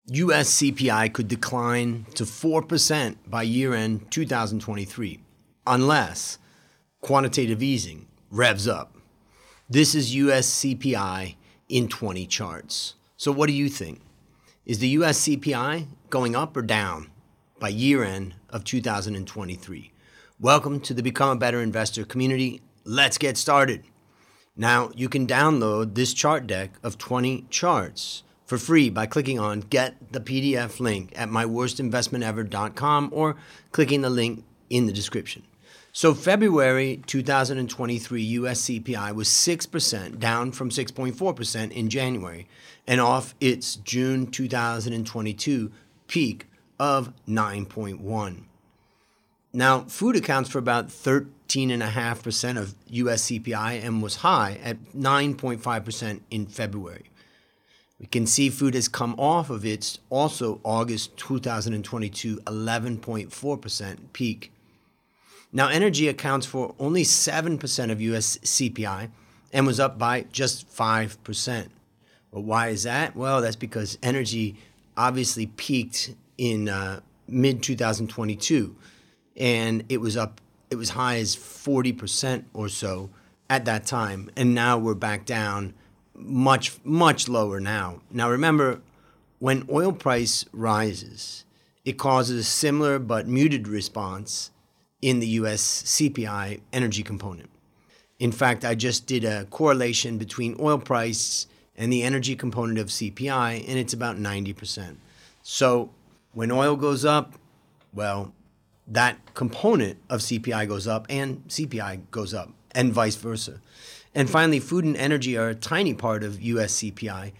US CPI could decline to 4% by year-end 2023 unless quantitative easing revs up. This is US CPI in 20 charts. So what do you think? Is the US CPI going up or down by year-end of 2023? Welcome to the Become a Better Investor community. Let's get started. Now, you can download this chart deck of 20 charts for free by clicking on Get the PDF link at myworstinvestmentever.com or clicking the link in the description. So February 2023 US CPI was 6%, down from 6.4% in January, and off its June 2022 peak of 9.1. Now, food accounts for about 13.5% of US CPI and was high at 9.5% in February. We can see food has come off of its also August 2022 11.4% peak. Now, energy accounts for only 7% of US CPI and was up by just 5%. Well, why is that? Well, that's because energy obviously peaked in mid-2022, and it was high as 40% or so at that time, and now we're back down much lower now. Now remember, when oil price rises, it causes a similar but muted response in the US CPI energy component. In fact, I just did a correlation between oil price and the energy component of CPI, and it's about 90%. So when oil goes up, well, that component of CPI goes up and CPI goes up, and vice versa. And finally, food and energy are a tiny part of US CPI.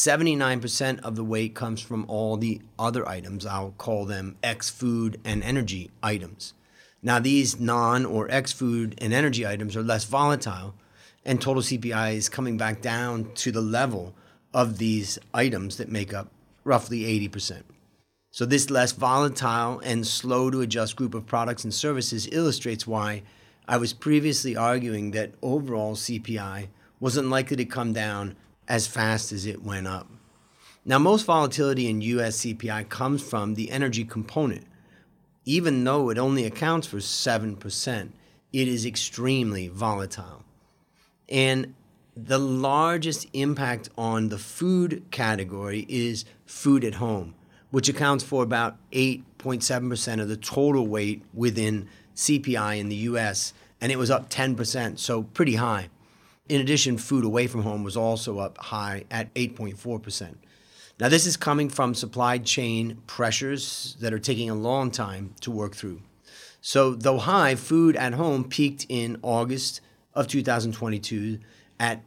79% of the weight comes from all the other items. I'll call them ex-food and energy items. Now, these non- or ex-food and energy items are less volatile, and total CPI is coming back down to the level of these items that make up roughly 80%. So this less volatile and slow to adjust group of products and services illustrates why I was previously arguing that overall CPI wasn't likely to come down as fast as it went up. Now, most volatility in US CPI comes from the energy component. Even though it only accounts for 7%, it is extremely volatile. And the largest impact on the food category is food at home, which accounts for about 8.7% of the total weight within CPI in the US, and it was up 10%, so pretty high. In addition, food away from home was also up high at 8.4%. Now, this is coming from supply chain pressures that are taking a long time to work through. So, though high, food at home peaked in August of 2022 at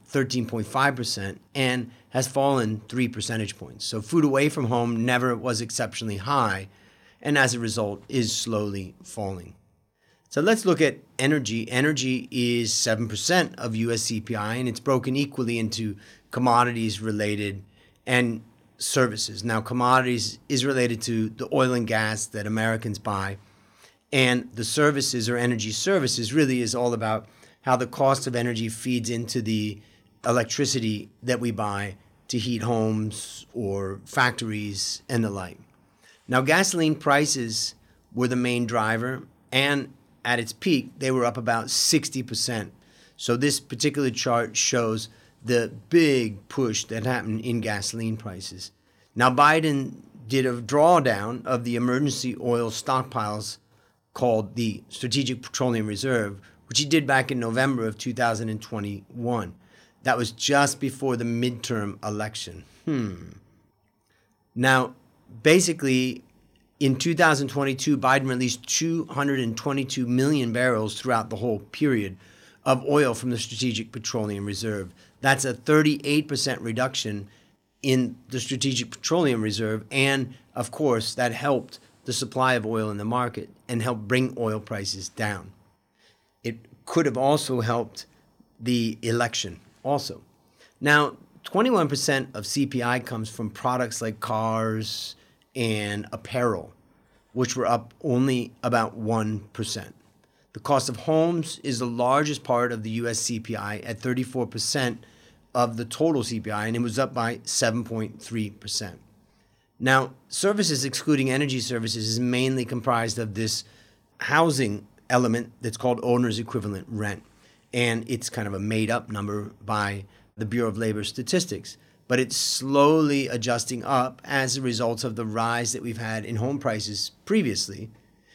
13.5% and has fallen 3 percentage points. So, food away from home never was exceptionally high, and as a result is slowly falling. So let's look at energy. Energy is 7% of US CPI, and it's broken equally into commodities related and services. Now, commodities is related to the oil and gas that Americans buy, and the services or energy services really is all about how the cost of energy feeds into the electricity that we buy to heat homes or factories and the like. Now, gasoline prices were the main driver, and at its peak, they were up about 60%. So this particular chart shows the big push that happened in gasoline prices. Now, Biden did a drawdown of the emergency oil stockpiles called the Strategic Petroleum Reserve, which he did back in November of 2021. That was just before the midterm election. Now, basically, in 2022, Biden released 222 million barrels throughout the whole period of oil from the Strategic Petroleum Reserve. That's a 38% reduction in the Strategic Petroleum Reserve, and of course, that helped the supply of oil in the market and helped bring oil prices down. It could have also helped the election also. Now, 21% of CPI comes from products like cars and apparel, which were up only about 1%. The cost of homes is the largest part of the US CPI at 34% of the total CPI, and it was up by 7.3%. Now, services excluding energy services is mainly comprised of this housing element that's called owner's equivalent rent. And it's kind of a made up number by the Bureau of Labor Statistics. But it's slowly adjusting up as a result of the rise that we've had in home prices previously.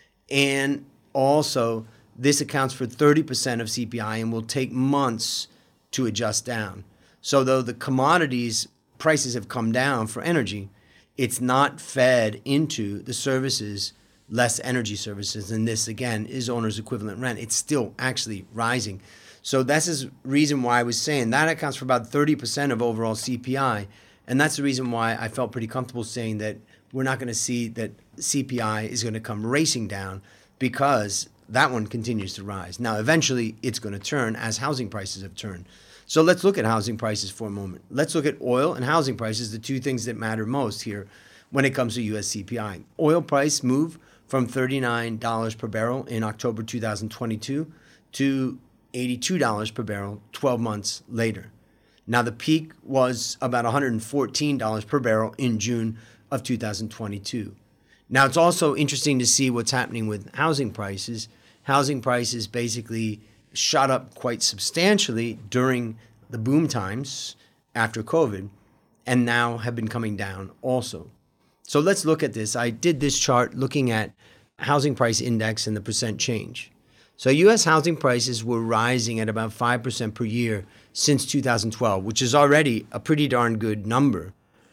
And also, this accounts for 30% of CPI and will take months to adjust down. So though the commodities prices have come down for energy, it's not fed into the services, less energy services. And this, again, is owner's equivalent rent. It's still actually rising. So that's the reason why I was saying that accounts for about 30% of overall CPI. And that's the reason why I felt pretty comfortable saying that we're not going to see that CPI is going to come racing down, because that one continues to rise. Now, eventually, it's going to turn as housing prices have turned. So let's look at housing prices for a moment. Let's look at oil and housing prices, the two things that matter most here when it comes to U.S. CPI. Oil price moved from $39 per barrel in October 2022 to $82 per barrel 12 months later. Now, the peak was about $114 per barrel in June of 2022. Now, it's also interesting to see what's happening with housing prices. Housing prices basically shot up quite substantially during the boom times after COVID, and now have been coming down also. So let's look at this. I did this chart looking at housing price index and the percent change. So U.S. housing prices were rising at about 5% per year since 2012, which is already a pretty darn good number.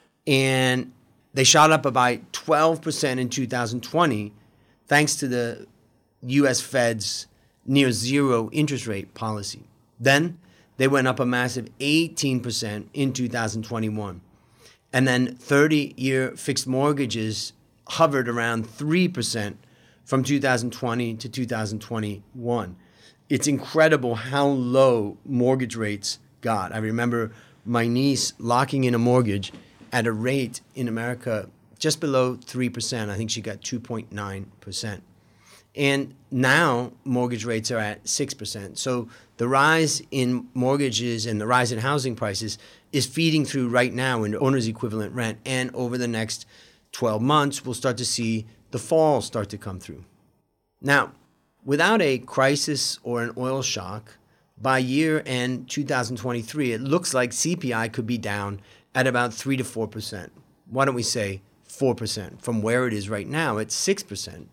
And they shot up about 12% in 2020, thanks to the U.S. Fed's near zero interest rate policy. Then they went up a massive 18% in 2021. And then 30-year fixed mortgages hovered around 3% from 2020 to 2021. It's incredible how low mortgage rates got. I remember my niece locking in a mortgage at a rate in America just below 3%. I think she got 2.9%. And now mortgage rates are at 6%. So the rise in mortgages and the rise in housing prices is feeding through right now in owner's equivalent rent. And over the next 12 months, we'll start to see the fall start to come through. Now, without a crisis or an oil shock, by year end 2023, it looks like CPI could be down at about 3 to 4%. Why don't we say 4% from where it is right now at 6%?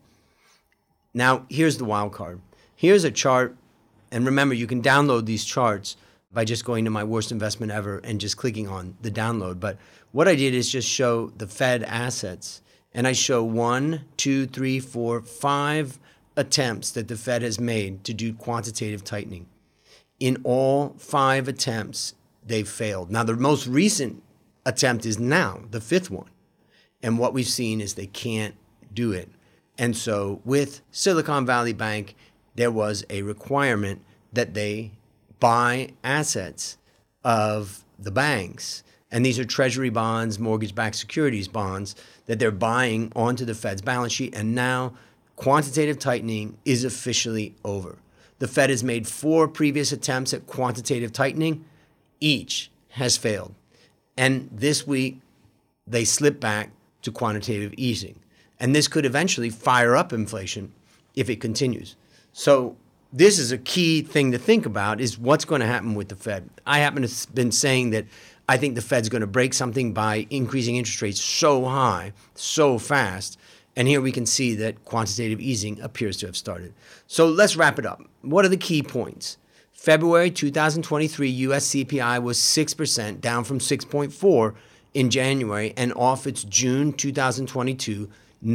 Now, here's the wild card. Here's a chart, and remember, you can download these charts by just going to my worst investment ever and just clicking on the download. But what I did is just show the Fed assets, and I show 1, 2, 3, 4, 5 attempts that the Fed has made to do quantitative tightening. In all 5 attempts, they've failed. Now, the most recent attempt is now, the 5th one. And what we've seen is they can't do it. And so with Silicon Valley Bank, there was a requirement that they buy assets of the banks. And these are treasury bonds, mortgage-backed securities bonds that they're buying onto the Fed's balance sheet. And now quantitative tightening is officially over. The Fed has made 4 previous attempts at quantitative tightening. Each has failed. And this week, they slip back to quantitative easing. And this could eventually fire up inflation if it continues. So this is a key thing to think about, is what's going to happen with the Fed. I happen to have been saying that I think the Fed's going to break something by increasing interest rates so high, so fast. And here we can see that quantitative easing appears to have started. So let's wrap it up. What are the key points? February 2023 U.S. CPI was 6%, down from 6.4 in January, and off its June 2022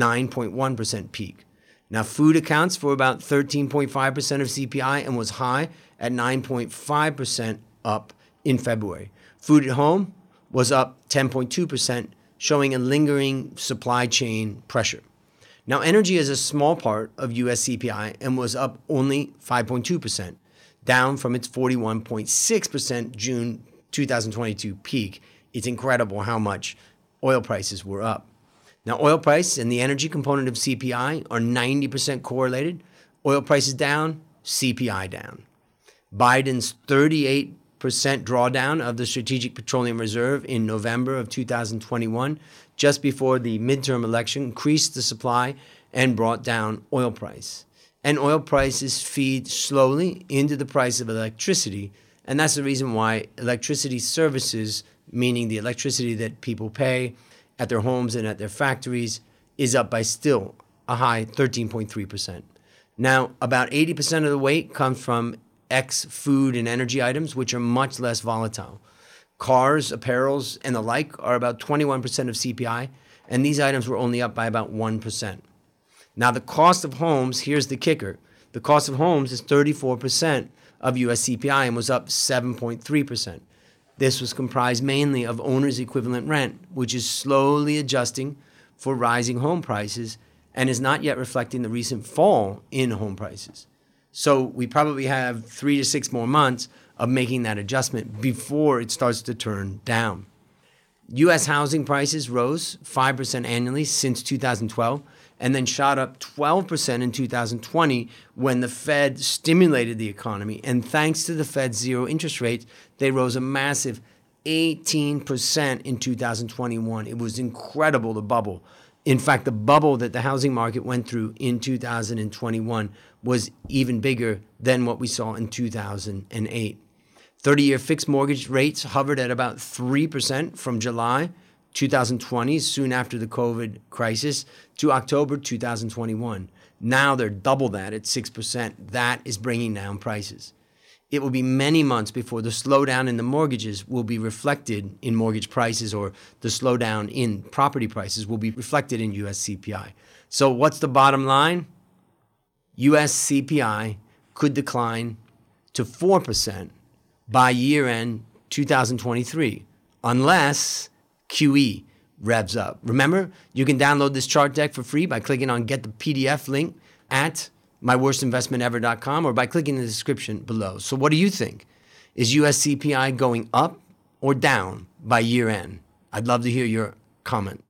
9.1% peak. Now, food accounts for about 13.5% of CPI and was high at 9.5% up in February. Food at home was up 10.2%, showing a lingering supply chain pressure. Now, energy is a small part of U.S. CPI and was up only 5.2%, down from its 41.6% June 2022 peak. It's incredible how much oil prices were up. Now, oil price and the energy component of CPI are 90% correlated. Oil prices down, CPI down. Biden's $38 drawdown of the Strategic Petroleum Reserve in November of 2021, just before the midterm election, increased the supply and brought down oil price. And oil prices feed slowly into the price of electricity, and that's the reason why electricity services, meaning the electricity that people pay at their homes and at their factories, is up by still a high 13.3%. Now, about 80% of the weight comes from food and energy items, which are much less volatile. Cars, apparels, and the like are about 21% of CPI, and these items were only up by about 1%. Now, the cost of homes, here's the kicker. The cost of homes is 34% of US CPI and was up 7.3%. This was comprised mainly of owner's equivalent rent, which is slowly adjusting for rising home prices and is not yet reflecting the recent fall in home prices. So we probably have 3 to 6 more months of making that adjustment before it starts to turn down. U.S. housing prices rose 5% annually since 2012 and then shot up 12% in 2020 when the Fed stimulated the economy. And thanks to the Fed's zero interest rates, they rose a massive 18% in 2021. It was incredible, the bubble. In fact, the bubble that the housing market went through in 2021 was even bigger than what we saw in 2008. 30-year fixed mortgage rates hovered at about 3% from July 2020, soon after the COVID crisis, to October 2021. Now they're double that at 6%. That is bringing down prices. It will be many months before the slowdown in the mortgages will be reflected in mortgage prices, or the slowdown in property prices will be reflected in US CPI. So what's the bottom line? US CPI could decline to 4% by year-end 2023, unless QE revs up. Remember, you can download this chart deck for free by clicking on Get the PDF link at myworstinvestmentever.com or by clicking the description below. So what do you think? Is US CPI going up or down by year-end? I'd love to hear your comment.